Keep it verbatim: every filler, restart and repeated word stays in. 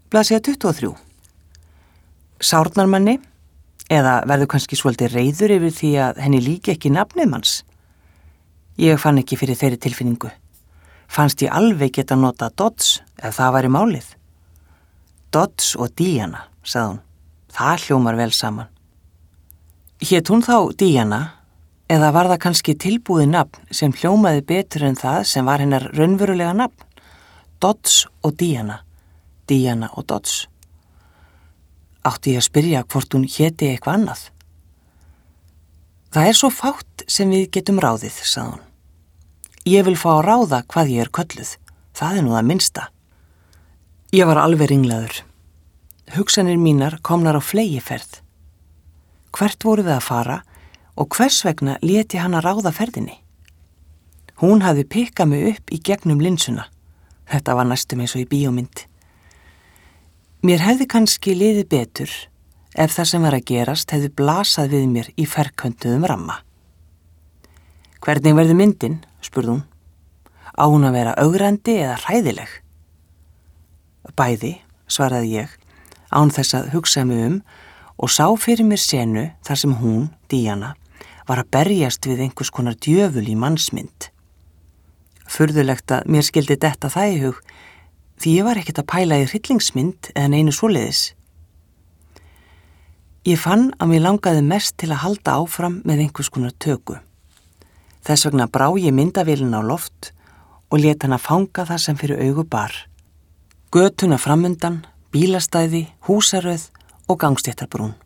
Blaðsíða tuttugu og þrjú. Sárnar manni, eða verður kannski svolítið reiður yfir því að henni líki ekki nafnið manns. Ég fann ekki fyrir þeirri tilfinningu. Fannst ég alveg geta nota Dodds ef það væri málið. Dodds og Diana, sagði hún. Það hljómar vel saman. Hét hún þá Diana, eða var það kannski tilbúið nafn sem hljómaði betur en það sem var hennar raunverulega nafn? Dodds og Diana, Diana og Dodds. Átti ég að spyrja hvort hún héti eitthvað annað. Það er svo fátt sem við getum ráðið, sagði hún. Ég vil fá að ráða hvað ég er kölluð. Það er nú það minnsta. Ég var alveg ringlaður. Hugsanir mínar komnar á fleygiferð. Hvert voru við að fara og hvers vegna léti hann að ráða ferðinni? Hún hafði pikkað mig upp í gegnum linsuna. Þetta var næstum eins og í bíómynd. Mér hefði kannski liðið betur ef það sem var að gerast hefði blasað við mér í ferköntuðum ramma. Hvernig verður myndin, spurði hún. Á hún að vera ögrandi eða hræðileg? Bæði, svaraði ég, án þess að hugsa mig um og sá fyrir mér senu þar sem hún, Diana, var að berjast við einhvers konar djöful í mannsmynd. Furðulegt að mér skildi detta það í hug, því ég var ekkert að pæla í hryllingsmynd eða neinu svoleiðis. Ég fann að mér langaði mest til að halda áfram með einhvers konar töku. Þess vegna brá ég myndavélina á loft og lét hana fanga það sem fyrir augu bar. Götuna framundan, bílastæði, húsaröð og gangstéttarbrún.